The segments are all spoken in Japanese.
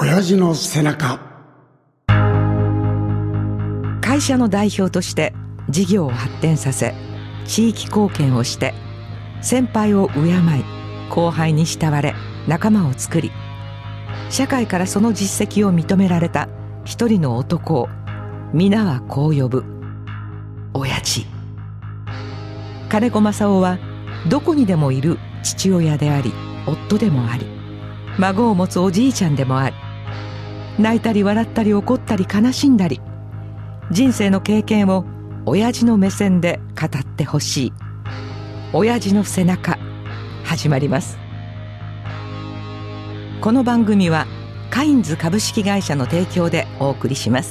親父の背中。 会社の代表として事業を発展させ、地域貢献をして、先輩を敬い、後輩に慕われ仲間を作り、社会からその実績を認められた一人の男を皆はこう呼ぶ、親父。金子正夫はどこにでもいる父親であり、夫でもあり、孫を持つおじいちゃんでもあり、泣いたり笑ったり怒ったり悲しんだり、人生の経験を親父の目線で語ってほしい。親父の背中、始まります。この番組はカインズ株式会社の提供でお送りします。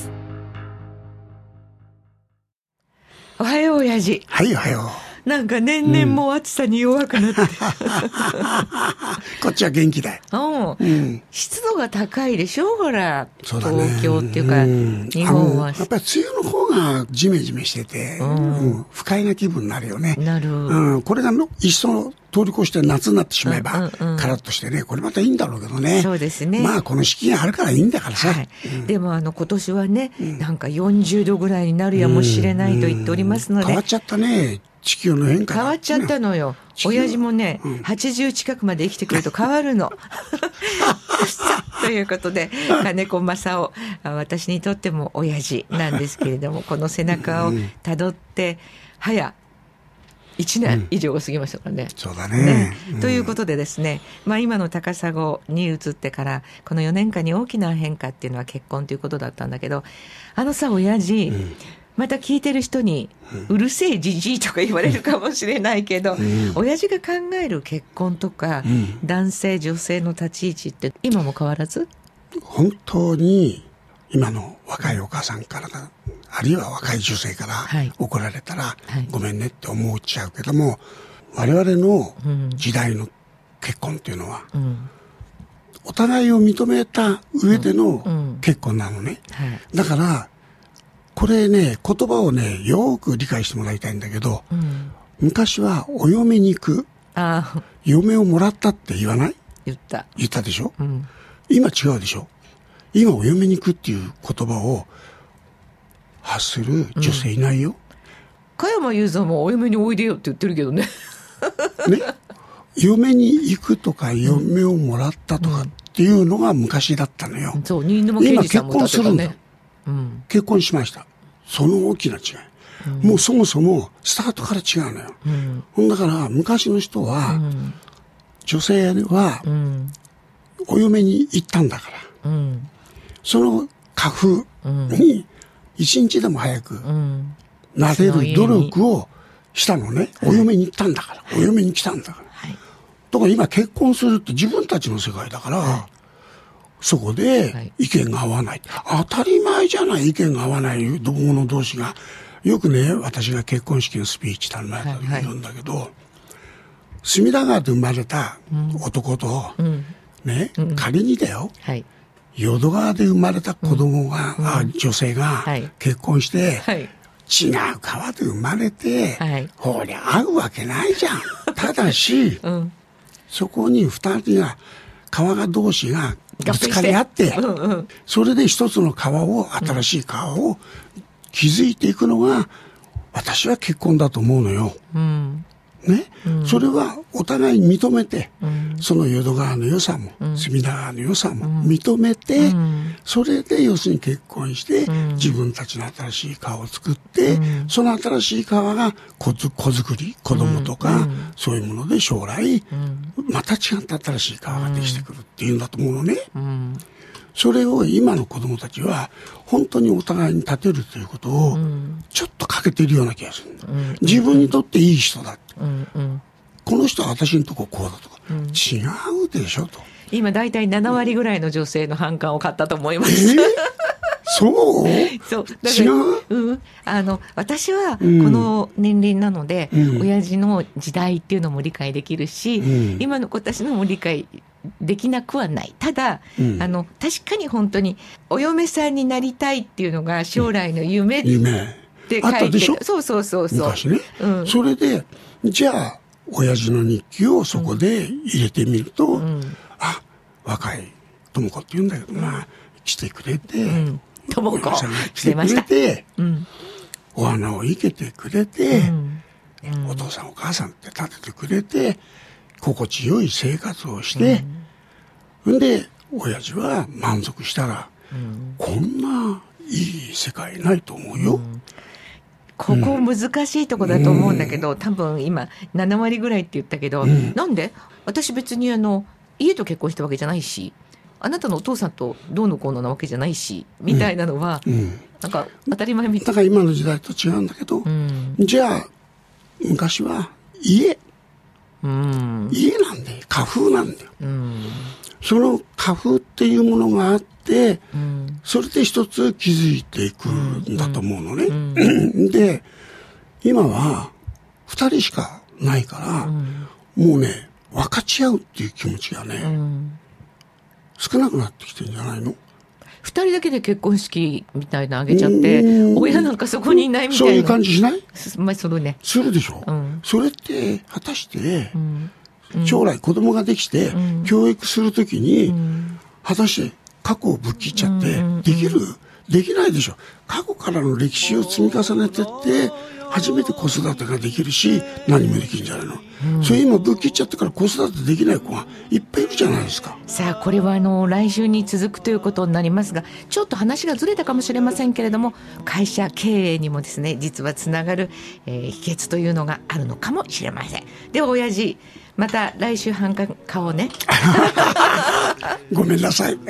おはよう親父。 はい、おはよう。 なんか年々もう暑さに弱くなって、 こっちは元気だよ。 湿度が高いでしょ、ほら。 そうだね、 東京っていうか、日本はやっぱり梅雨の方がジメジメしてて、不快な気分になるよね。 なる。 これが一層通り越して夏になってしまえば、カラッとしてね、これまたいいんだろうけどね。 そうですね。 まあこの四季があるからいいんだからさ。 でも今年はね、なんか40度ぐらいになるやもしれないと言っておりますので。 変わっちゃったね。地球の変化変わっちゃったのよ。親父もね、80近くまで生きてくると変わるの。ということで、金子正夫、私にとっても親父なんですけれども、この背中をたどって、早1年以上過ぎましたからね。 そうだね。 ということでですね、今の高砂に移ってから、この4年間に大きな変化っていうのは結婚ということだったんだけど、親父、また聞いてる人に、うるせえじじいとか言われるかもしれないけど、親父が考える結婚とか、男性女性の立ち位置って今も変わらず？ 本当に今の若いお母さんからだ、あるいは若い女性から怒られたら、ごめんねって思っちゃうけども、我々の時代の結婚っていうのは、お互いを認めた上での結婚なのね。だからこれね、言葉をね、よく理解してもらいたいんだけど、昔はお嫁に行く、嫁をもらったって言わない？言ったでしょ、今違うでしょ。今お嫁に行くっていう言葉を発する女性いないよ。 加山雄三もお嫁においでよって言ってるけどね。 ね、嫁に行くとか嫁をもらったとかっていうのが昔だったのよ。 そう、新沼謙治さんも歌ってたね。今結婚するんだ。 結婚しました。その大きな違い。もうそもそもスタートから違うのよ。だから昔の人は、女性はお嫁に行ったんだから、その家父に一日でも早くなれる努力をしたのね。お嫁に行ったんだから、お嫁に来たんだから。だから今結婚するって自分たちの世界だから、そこで意見が合わない。当たり前じゃない、意見が合わない者同士が。よくね、私が結婚式のスピーチ頼まれた時に言うんだけど、隅田川で生まれた男と、仮にだよ、淀川で生まれた子供が、女性が結婚して、違う川で生まれて、ほりゃ合うわけないじゃん。ただし、そこに二人が、川同士がぶつかり合って、それで一つの川を、新しい川を築いていくのが、私は結婚だと思うのよ。ね、それはお互い認めて、その淀川の良さも、隅田川の良さも認めて、それで要するに結婚して、自分たちの新しい川を作って、その新しい川が子作り、子供とか、そういうもので将来、また違った新しい川ができてくるっていうんだと思うのね。それを今の子供たちは本当にお互いに立てるということをちょっと欠けているような気がする。自分にとっていい人だって、この人は私のとここうだとか、違うでしょと。 今だいたい7割ぐらいの女性の反感を買ったと思います。 そう違う、 私はこの年齢なので、親父の時代っていうのも理解できるし、今の子たちのも理解できなくはない。ただ、確かに本当にお嫁さんになりたいっていうのが将来の夢って書いてる。 あったでしょ。 そう昔ね、それでじゃあ親父の日記をそこで入れてみると、若い智子って言うんだけど、まあ来てくれて、 智子来てくれて、 うんお花を生けてくれて、 うんお父さんお母さんって立ててくれて、心地よい生活をして、んで親父は満足したら、こんないい世界ないと思うよ。 ここ難しいとこだと思うんだけど、多分今7割ぐらいって言ったけど、なんで私別に家と結婚したわけじゃないし、あなたのお父さんとどうのこうのなわけじゃないしみたいなのは、なんか当たり前みたいな。 だから今の時代と違うんだけど、じゃあ昔は家なんで家風なんだよ、その家風っていうものがあって、それで一つ気づいていくんだと思うのね、で今は2人しかないから、もうね分かち合うっていう気持ちがね、少なくなってきてるんじゃないの。 2人だけで結婚式みたいなあげちゃって親なんかそこにいないみたいな、 そういう感じしない？ まあそのね、 するでしょ、それって果たして、将来子供ができて、教育するときに、果たして過去をぶっ切っちゃってできる？できないでしょ。過去からの歴史を積み重ねてって初めて子育てができるし、何もできるんじゃないの、それ今ぶっ切っちゃってから子育てできない子がいっぱいいるじゃないですか。さあこれは来週に続くということになりますが、ちょっと話がずれたかもしれませんけれども、会社経営にもですね実はつながる、秘訣というのがあるのかもしれません。では親父、また来週半買おうねごめんなさい、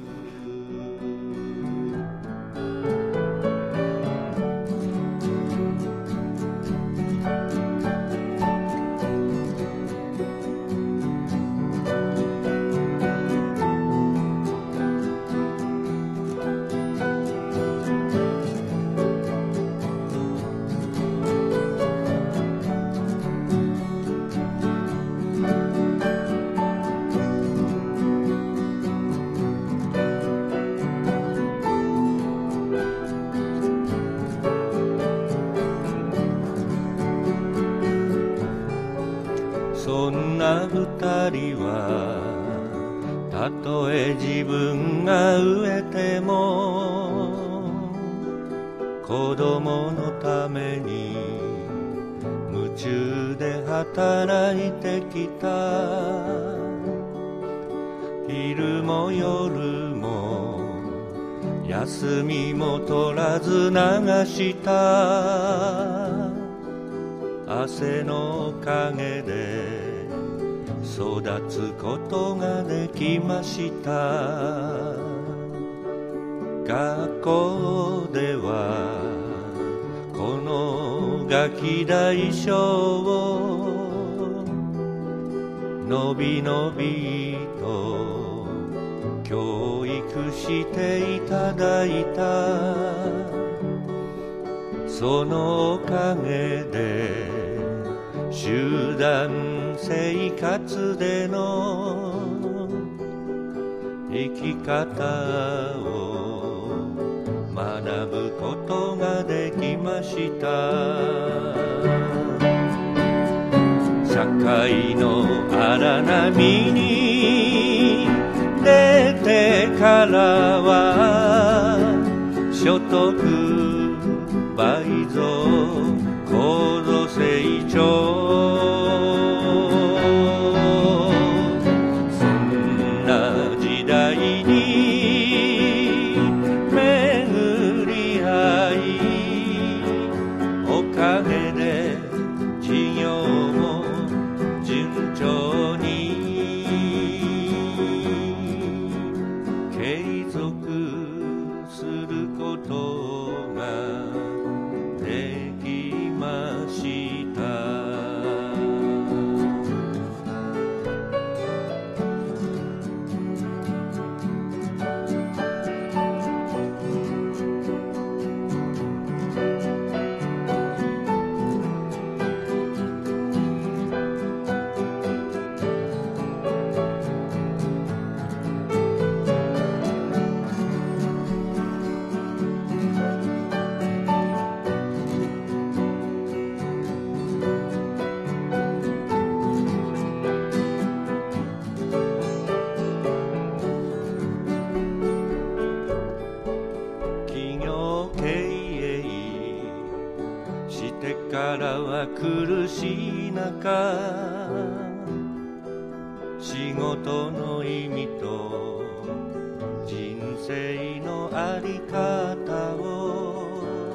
そんな二人はたとえ自分が飢えても子供のために夢中で働いてきた。昼も夜も休みも取らず流した汗のおかげで育つことができました。学校ではこのガキ大将をのびのびと教育していただいた。そのおかげで集団生活での生き方を学ぶことができました。社会の荒波に出てからは所得倍増高度成長、そんな時代に巡り合い、おかげで事業も順調に継続することができました。 だ苦しい中、仕事の意味と人生のあり方を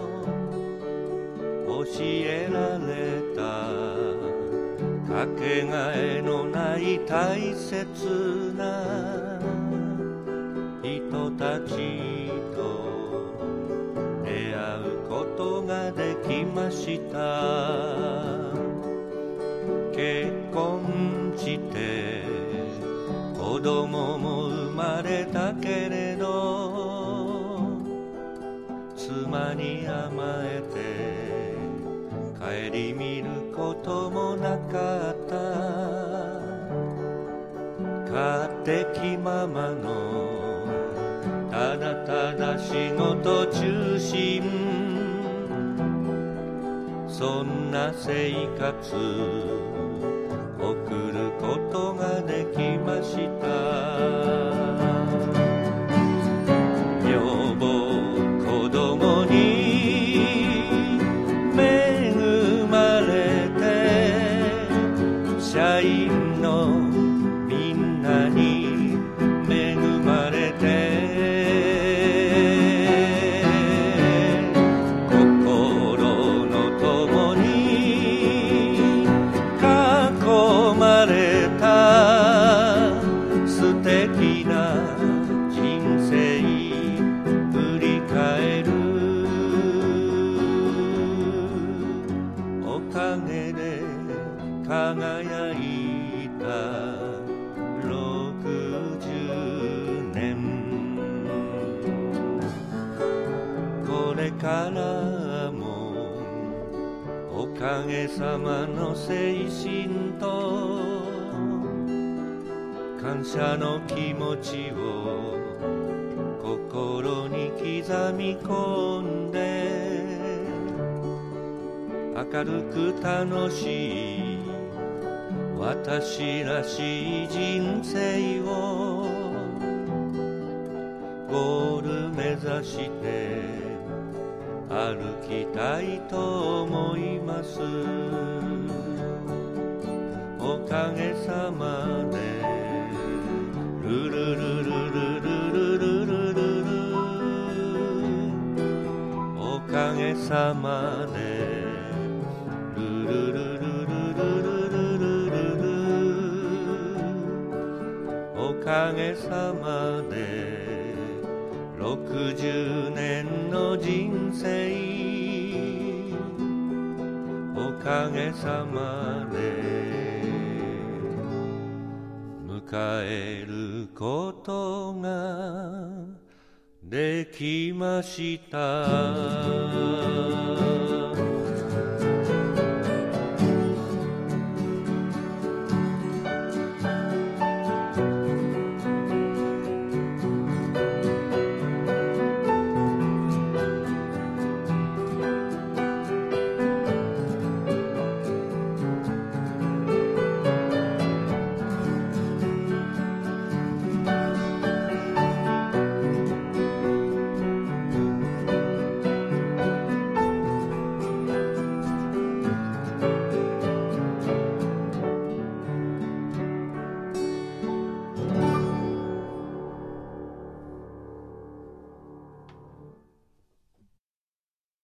教えられた、かけがえのない大切な人たちと出会うことができました。結婚して子供も生まれたけれど、妻に甘えて顧みることもなかった。勝手気ままのただただ仕事中心、そんな生活送ることができました。女房子供に恵まれて、社員のみんなに恵まれて、心の友に囲まれた素敵な人生振り返る。おかげで輝いた60年、これからもおかげさまの精神と感謝の気持ちを心に刻み込んで、明るく楽しい私らしい人生をゴール目指して歩きたいと思います。おかげさまでルルルルルルルルルルル、おかげさまでルルルルルルルルルル、おかげさまで60年の人生、おかげさまで迎えることができました。